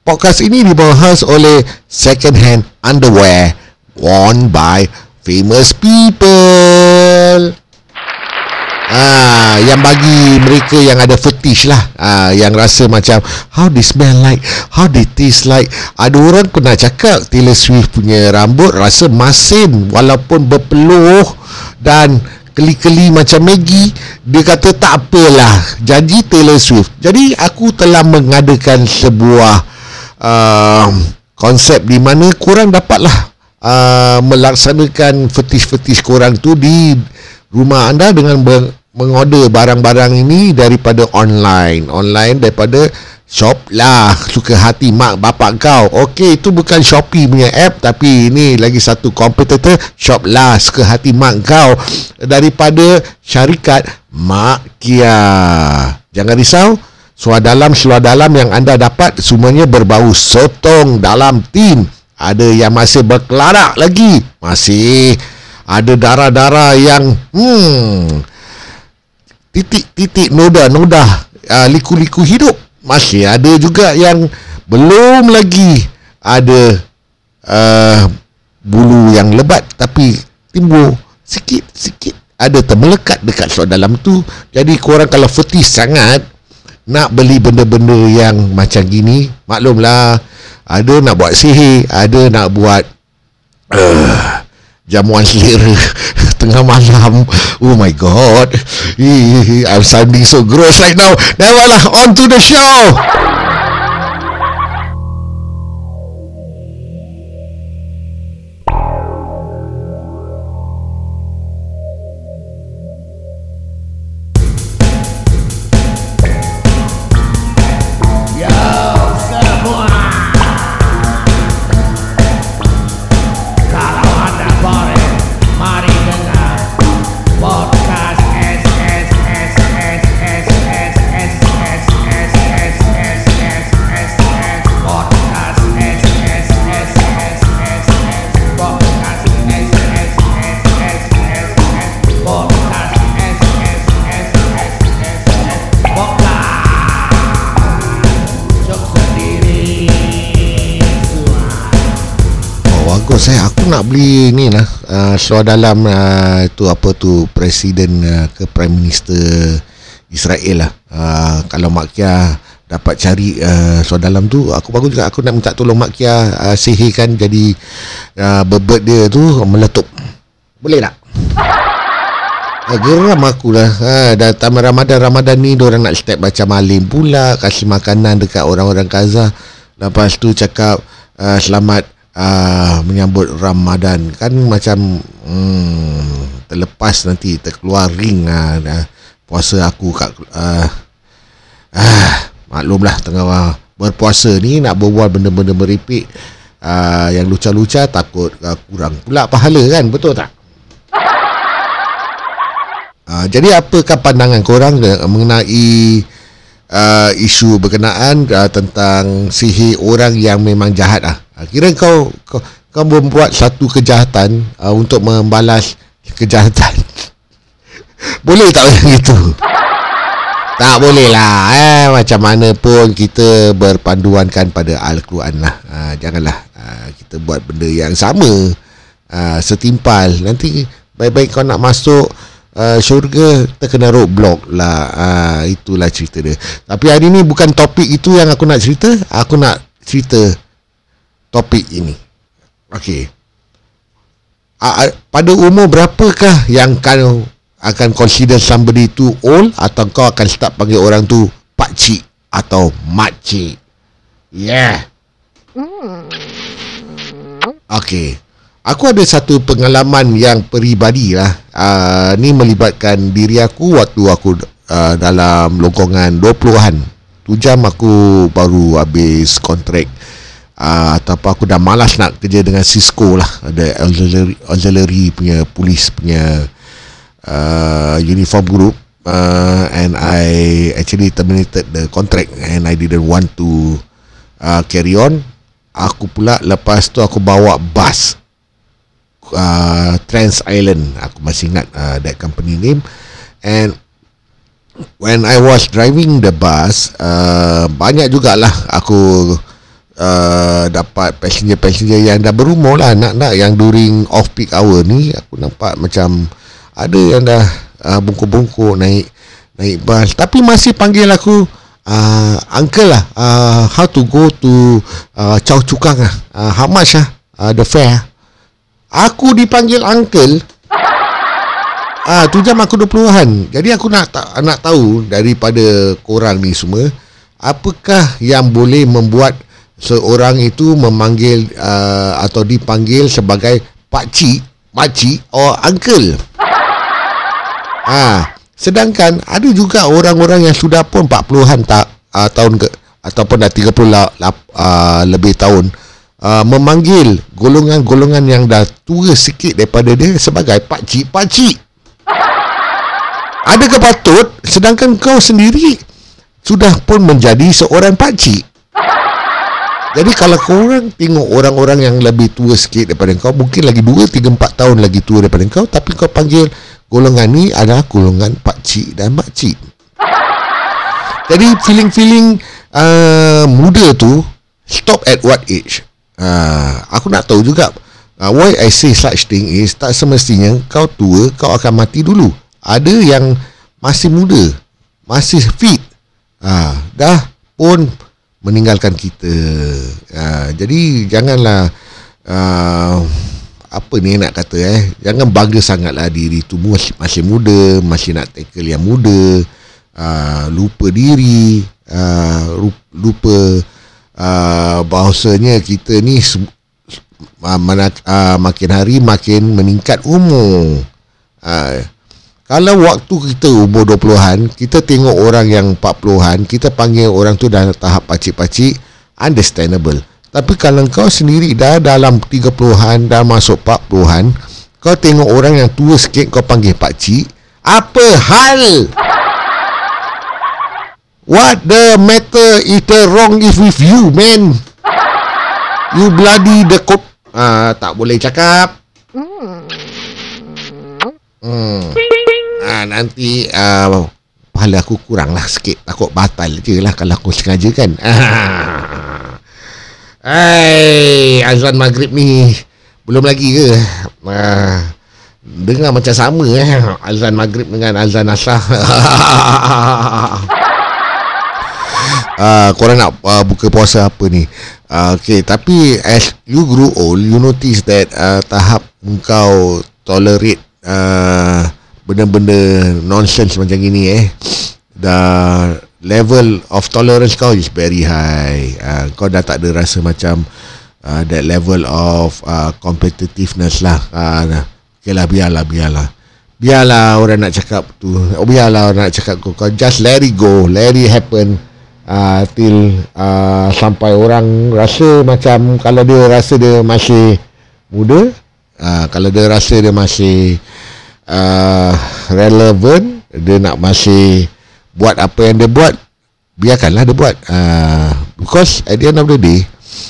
Podcast ini dibahas oleh second hand underwear worn by famous people. Yang bagi mereka yang ada fetish lah, yang rasa macam how they smell like, how they taste like. Ada orang pernah cakap Taylor Swift punya rambut rasa masin walaupun berpeluh dan keli-keli macam Maggie. Dia kata tak apalah, janji Taylor Swift. Jadi aku telah mengadakan sebuah konsep di mana korang dapatlah melaksanakan fetish-fetish korang tu di rumah anda dengan mengorder barang-barang ini daripada online daripada shop lah, suka hati mak bapak kau. Okey, itu bukan Shopee punya app, tapi ini lagi satu competitor, shop lah suka hati mak kau, daripada syarikat Mak Kia. Jangan risau, seluar dalam yang anda dapat semuanya berbau sotong dalam tin. Ada yang masih berkelarak lagi, masih ada darah-darah yang titik-titik noda liku-liku hidup. Masih ada juga yang belum lagi ada bulu yang lebat, tapi timbul sikit-sikit ada termelekat dekat seluar dalam tu. Jadi korang kalau fetish sangat nak beli benda-benda yang macam gini, maklumlah, ada nak buat sihir, ada nak buat jamuan selera tengah malam. Oh my god, I'm sounding so gross right now. Never lah, on to the show. Aku nak beli ni lah, seluar dalam tu apa tu, presiden ke prime minister Israel lah. Kalau Mak Kia dapat cari seluar dalam tu, aku bagus juga. Aku nak minta tolong Mak Kia sihirkan jadi bebet dia tu meletup. Boleh tak? Geram aku lah. Datang Ramadan ni diorang nak step baca malim pula, kasih makanan dekat orang-orang Gaza. Lepas tu cakap selamat menyambut Ramadan. Kan macam terlepas nanti terkeluar ring puasa aku kat maklumlah, tengah berpuasa ni nak berbual benda-benda meripik yang lucah-lucah, takut kurang pula pahala kan, betul tak? Jadi apakah pandangan korang mengenai isu berkenaan tentang sihir orang yang memang jahat lah? Kira kau membuat satu kejahatan untuk membalas kejahatan. Boleh tak macam itu? Tak boleh lah. Macam mana pun kita berpanduankan pada Al-Quran lah. Janganlah kita buat benda yang sama, setimpal. Nanti baik-baik kau nak masuk syurga, terkena roadblock lah. Itulah cerita dia. Tapi hari ni bukan topik itu yang aku nak cerita. Aku nak cerita topik ini. Okey. Pada umur berapakah yang kau akan consider somebody tu old, atau kau akan start panggil orang tu pakcik atau makcik? Yeah. Okey. Aku ada satu pengalaman yang peribadi lah. Ni melibatkan diri aku waktu aku dalam longkongan 20-an. 2 jam aku baru habis kontrak. Ataupun aku dah malas nak kerja dengan Cisco lah. Ada auxiliary punya, polis punya uniform group. And I actually terminated the contract and I didn't want to carry on. Aku pula lepas tu aku bawa bus Trans Island. Aku masih ingat that company name. And when I was driving the bus, banyak jugalah aku dapat passenger yang dah berumur lah, nak yang during off peak hour ni aku nampak macam ada yang dah bungkuk-bungkuk naik bas, tapi masih panggil aku uncle lah, how to go to Choa Chu Kang how much the fare. Aku dipanggil uncle 7 jam aku 20-an. Jadi aku nak tahu daripada korang ni semua, apakah yang boleh membuat seorang itu memanggil atau dipanggil sebagai pakcik or uncle. Sedangkan ada juga orang-orang yang sudah pun 40-an tahun ataupun dah 30 lebih tahun memanggil golongan-golongan yang dah tua sikit daripada dia sebagai pakcik. Adakah patut sedangkan kau sendiri sudah pun menjadi seorang pakcik? Jadi kalau korang tengok orang-orang yang lebih tua sikit daripada kau, mungkin lagi 2, 3, 4 tahun lagi tua daripada kau, tapi kau panggil golongan ni adalah golongan pakcik dan makcik. Jadi feeling muda tu stop at what age? Aku nak tahu juga why I say such thing is, tak semestinya kau tua kau akan mati dulu. Ada yang masih muda, masih fit, dah pun meninggalkan kita. Jadi janganlah apa ni nak kata jangan bangga sangatlah diri tu masih muda, masih nak tackle yang muda, lupa diri, lupa bahawasanya kita ni makin hari makin meningkat umur. Kalau waktu kita umur 20-an, kita tengok orang yang 40-an, kita panggil orang tu dah tahap pakcik-pakcik, understandable. Tapi kalau kau sendiri dah dalam 30-an, dah masuk 40-an, kau tengok orang yang tua sikit kau panggil pakcik, apa hal? What the matter is the wrong is with you, man? You bloody the cop. Tak boleh cakap. Nanti pahala aku kurang lah sikit. Takut batal je lah kalau aku sengaja kan. Azan maghrib ni belum lagi ke? Dengar macam sama azan maghrib dengan azan asar. Korang nak buka puasa apa ni? Okay, tapi as you grow old, you notice that tahap kau tolerate benda-benda nonsense macam gini the level of tolerance kau is very high. Kau dah tak ada rasa macam that level of competitiveness lah. Okay lah, biarlah orang nak cakap tu, biarlah orang nak cakap kau just let it go, let it happen till sampai orang rasa macam, kalau dia rasa dia masih muda, kalau dia rasa dia masih relevant, dia nak masih buat apa yang dia buat, biarkanlah dia buat. Because at the end of the day,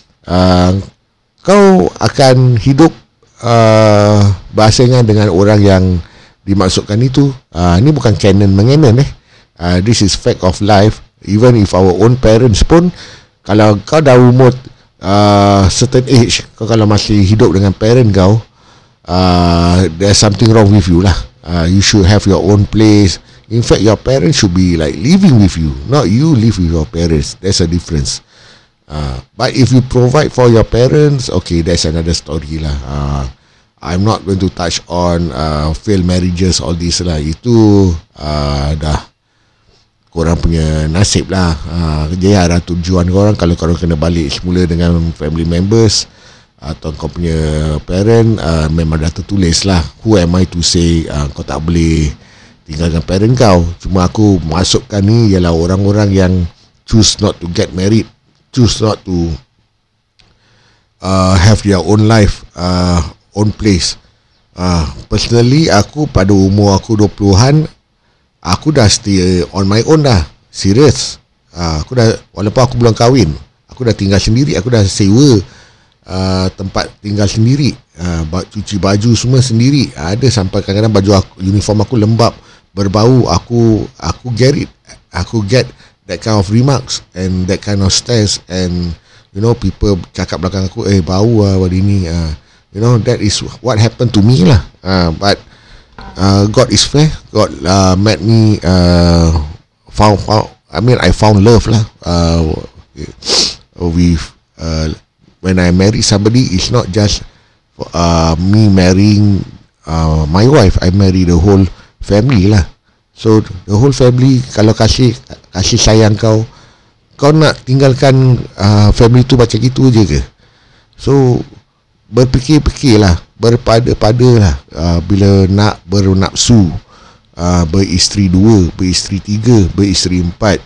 kau akan hidup bahasanya dengan orang yang dimaksudkan itu. Ini bukan canon mengenon this is fact of life. Even if our own parents pun, kalau kau dah umur certain age, kau kalau masih hidup dengan parent kau, there's something wrong with you lah. You should have your own place. In fact, your parents should be like living with you, not you live with your parents. There's a difference. But if you provide for your parents, okay, that's another story lah. I'm not going to touch on failed marriages, all this lah. Itu dah korang punya nasib lah. Dia arah tujuan korang. Kalau korang kena balik semula dengan family members atau kau punya parent, memang dah tertulis lah. Who am I to say kau tak boleh tinggalkan parent kau. Cuma aku masukkan ni ialah orang-orang yang choose not to get married, choose not to have their own life, own place. Personally, aku pada umur aku 20-an, aku dah stay on my own dah. Serius. Aku dah, walaupun aku belum kahwin, aku dah tinggal sendiri. Aku dah sewa tempat tinggal sendiri, cuci baju semua sendiri. Ada sampai kadang-kadang baju aku, uniform aku lembab, berbau. Aku get it. Aku get that kind of remarks and that kind of stares and people cakap belakang aku, bau lah hari ni. That is what happened to me lah. But God is fair. God made me I found love lah. When I marry somebody, it's not just me marrying my wife. I marry the whole family lah. So the whole family, kalau kasih sayang kau nak tinggalkan family tu macam gitu je ke? So berfikir-fikirlah, berpada-padalah bila nak bernafsu, beristeri 2, beristeri 3, beristeri 4.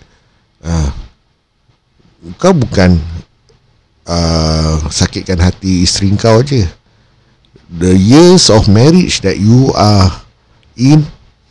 Kau bukan sakitkan hati isteri kau je. The years of marriage that you are in,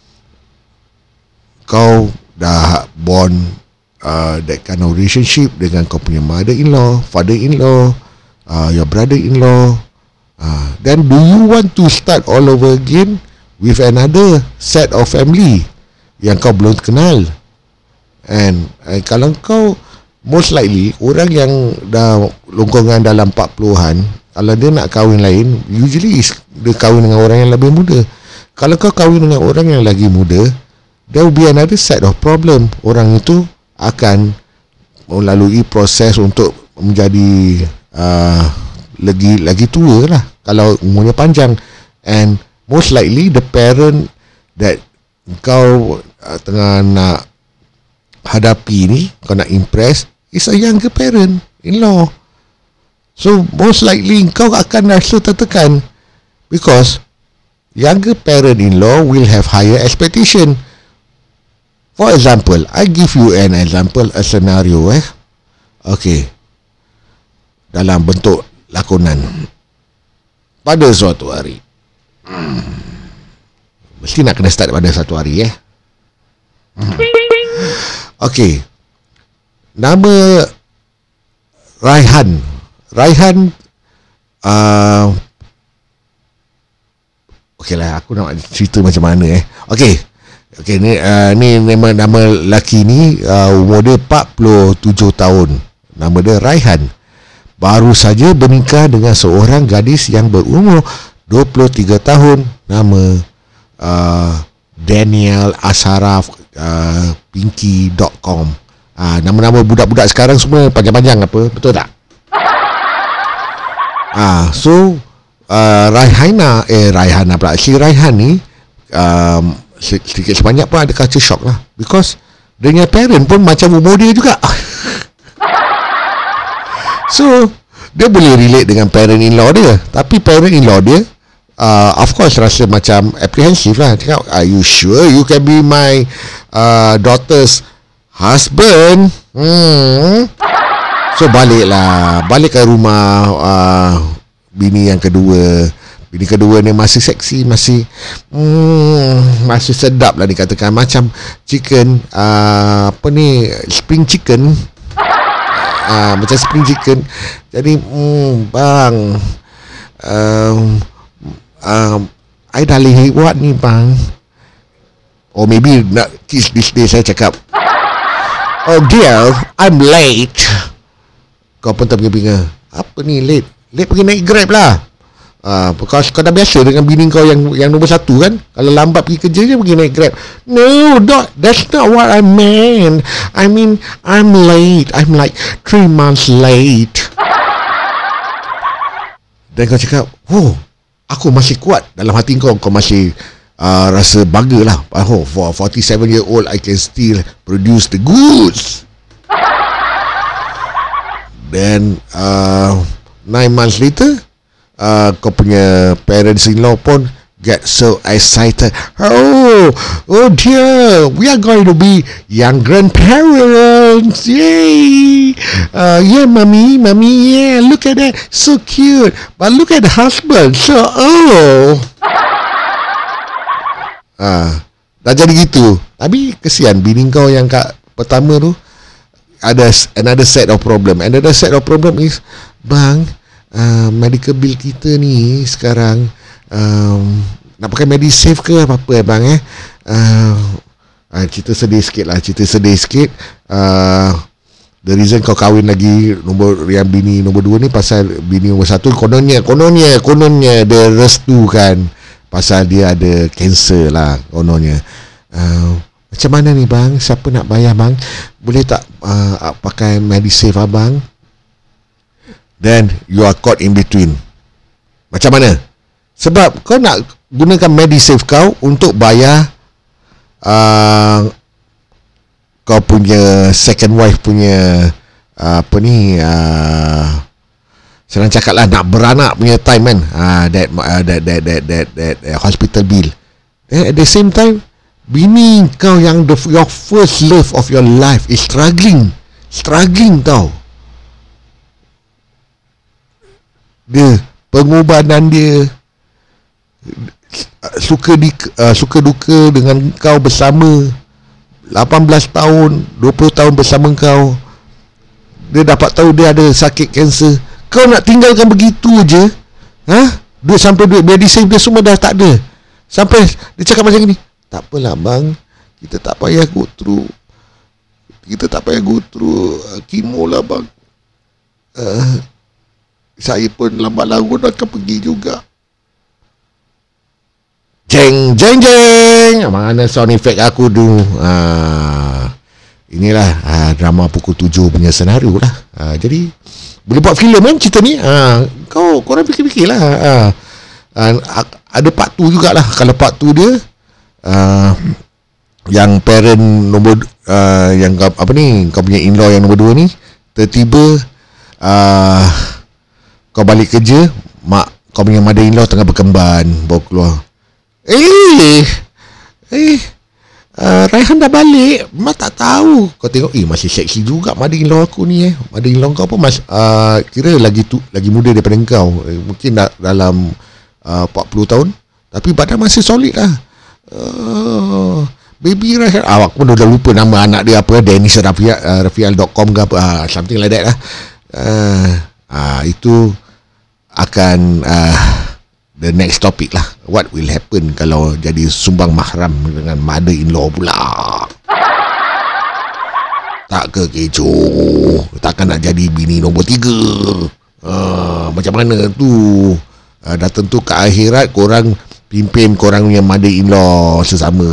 kau dah bond that kind of relationship dengan kau punya mother-in-law, father-in-law, your brother-in-law. Then do you want to start all over again with another set of family yang kau belum kenal? And kalau kau, most likely orang yang dah longgongan dalam 40-an, kalau dia nak kahwin lain, usually dia kahwin dengan orang yang lebih muda. Kalau kau kahwin dengan orang yang lagi muda, there will be another set of problem. Orang itu akan melalui proses untuk menjadi lagi tua lah kalau umurnya panjang. And most likely the parent that kau tengah nak hadapi ni, kau nak impress, is a younger parent in-law. So most likely kau akan rasa tertekan, because younger parent in-law will have higher expectation. For example, I give you an example, a scenario. Okay, dalam bentuk lakonan. Pada suatu hari, mesti nak kena start pada satu hari. Okay, nama Raihan. Okay lah, aku nak cerita macam mana. Okay, ni nama lelaki ni, umur dia 47 tahun. Nama dia Raihan. Baru saja bernikah dengan seorang gadis yang berumur 23 tahun. Nama Daniel Asharaf, Pinky.com. Nama-nama budak-budak sekarang semua panjang-panjang apa, betul tak? So Raihana pula. Si Raihan ni sedikit sebanyak pun ada culture shock lah, because dia punya parent pun macam umur dia juga. So dia boleh relate dengan parent-in-law dia, tapi parent-in-law dia of course rasa macam apprehensive lah. Cakap, are you sure you can be my daughter's husband? So balik ke rumah bini yang kedua. Bini kedua ni masih seksi, masih sedap lah dikatakan, macam chicken, spring chicken, macam spring chicken. Jadi bang, I dah lewat ni bang. Or maybe nak kiss this day, saya cakap, oh dear, I'm late. Kau pun terpinga-pinga, apa ni late pergi naik Grab lah. Because kau dah biasa dengan bini kau yang nombor 1 kan. Kalau lambat pergi kerja je, pergi naik Grab. No, that's not what I meant. I mean, I'm late. I'm like 3 months late. Dan kau cakap, oh, aku masih kuat. Dalam hati kau masih rasa bangga lah. Oh, for 47-year-old I can still produce the goods. Then 9 months later, kau punya parents-in-law pun get so excited. Oh dear, we are going to be young grandparents. Yay! Yeah, mommy, yeah, look at that, so cute. But look at the husband, so old. Dah jadi gitu. Tapi kesian bini kau yang kat pertama tu ada another set of problem. Another set of problem is, bang, medical bill kita ni sekarang nak pakai MediSave ke apa-apa bang cerita sedih sikit. The reason kau kahwin lagi nombor yang bini nombor 2 ni pasal bini nombor 1 kononnya dia restukan pasal dia ada kanser lah kononnya. Macam mana ni bang? Siapa nak bayar bang? Boleh tak pakai Medisave abang? Then you are caught in between. Macam mana? Sebab kau nak gunakan Medisave kau untuk bayar kau punya second wife punya senang cakap lah, nak beranak punya time kan, that hospital bill. At the same time, bini kau yang your first love of your life is struggling tau. Dia pengorbanan dia, suka duka dengan kau bersama 18 tahun 20 tahun bersama kau. Dia dapat tahu dia ada sakit kanser, kau nak tinggalkan begitu je? Duit sampai duit Medisave dia semua dah tak ada, sampai dia cakap macam ni, tak apalah bang, kita tak payah go through kemo lah bang. Saya pun lambat laun akan pergi juga. Jeng. Mana sound effect aku tu? Inilah drama pukul 7 punya senario lah. Jadi boleh buat filem kan cerita ni. Korang fikir-fikirlah. Ada part 2 jugalah. Kalau part 2 dia yang parent nombor yang apa ni, kau punya in-law yang nombor 2 ni tiba-tiba kau balik kerja, kau punya mother-in-law tengah berkemban, baru keluar, Raihan dah balik, Mak tak tahu. Kau tengok, masih seksi juga mother-in-law aku ni. Mother-in-law kau pun kira lagi muda daripada kau, mungkin dalam 40 tahun, tapi badan masih solid lah. Baby Raihan, aku pun dah lupa nama anak dia apa, Dennis Rafial.com ke apa, something like that lah. Itu akan the next topic lah. What will happen kalau jadi sumbang mahram dengan mother-in-law pula? Tak ke kecoh? Takkan nak jadi bini nombor 3? Macam mana tu? Dah tentu ke akhirat korang pimpin korang punya mother-in-law sesama.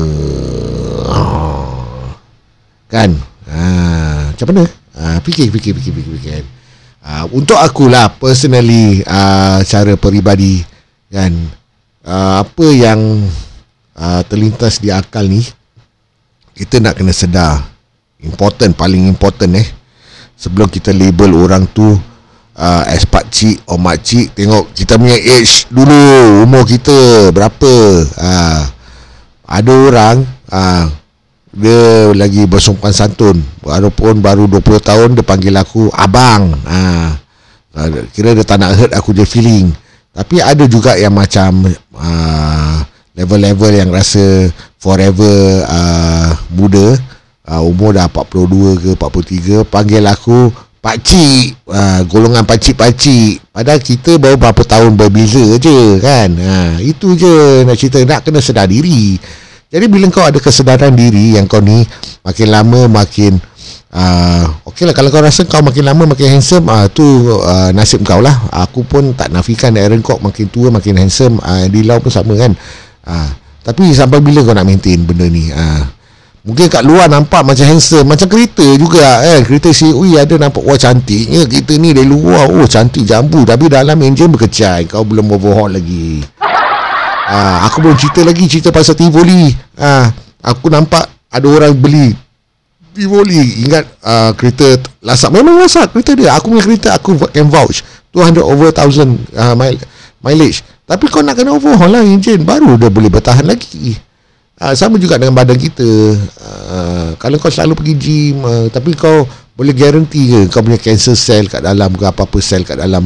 Kan? Macam mana? Fikir kan. Untuk akulah personally, cara peribadi kan, apa yang terlintas di akal ni, kita nak kena sedar paling important sebelum kita label orang tu as pakcik or makcik, tengok kita punya age dulu, umur kita berapa. Ada orang dia lagi bersopan santun, walaupun baru 20 tahun dia panggil aku abang. Kira dia tak nak hurt aku je feeling. Tapi ada juga yang macam level-level yang rasa forever muda, umur dah 42 ke 43, panggil aku pakcik, golongan pakcik-pakcik, padahal kita baru berapa tahun berbeza je kan. Itu je nak cerita, nak kena sedar diri. Jadi bila kau ada kesedaran diri yang kau ni makin lama makin okey lah, kalau kau rasa kau makin lama makin handsome, tu nasib kau lah. Aku pun tak nafikan Aaron Kwok makin tua makin handsome, di Lau pun sama kan. Tapi sampai bila kau nak maintain benda ni? Mungkin kat luar nampak macam handsome, macam kereta juga kereta CUI ada nampak, wah cantiknya kereta ni dari luar, oh cantik jambu, tapi dalam enjin berkecai, kau belum overhaul lagi. Aku belum cerita pasal Tivoli. Aku nampak ada orang beli Tivoli, ingat kereta lasak, memang lasak kereta dia. Aku punya kereta aku can vouch 200 over 1000 mileage, tapi kau nak kena overhaul lah enjin, baru dia boleh bertahan lagi. Sama juga dengan badan kita. Kalau kau selalu pergi gym, tapi kau boleh guarantee ke kau punya cancer cell kat dalam ke apa-apa cell kat dalam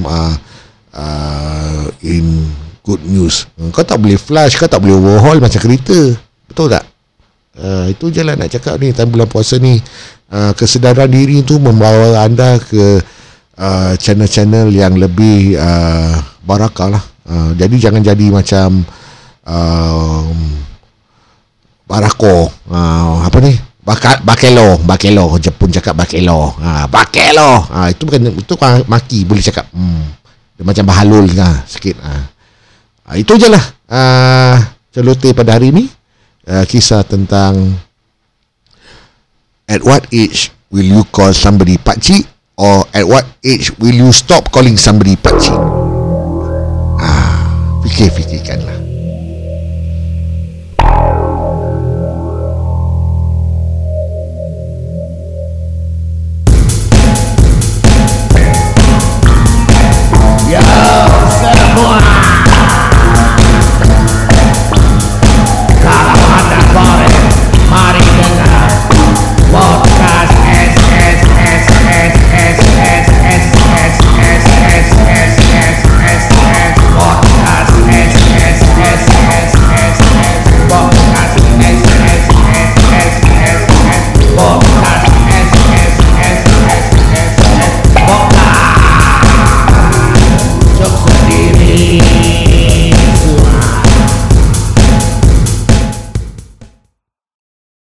in good news, kau tak boleh flush, kau tak boleh overhaul macam kereta. Betul tak? Itu je lah nak cakap ni, time bulan puasa ni. Kesedaran diri tu membawa anda ke channel-channel yang lebih barakah lah. Jadi jangan jadi macam Barako, apa ni, bakelo. Jepun cakap bakelo. Bakelo. Itu bukan, itu maki, boleh cakap. Dia macam bahalul sikit. Itu je lah celoteh pada hari ni. Kisah tentang at what age will you call somebody pakcik, or at what age will you stop calling somebody pakcik. Fikir-fikirkanlah.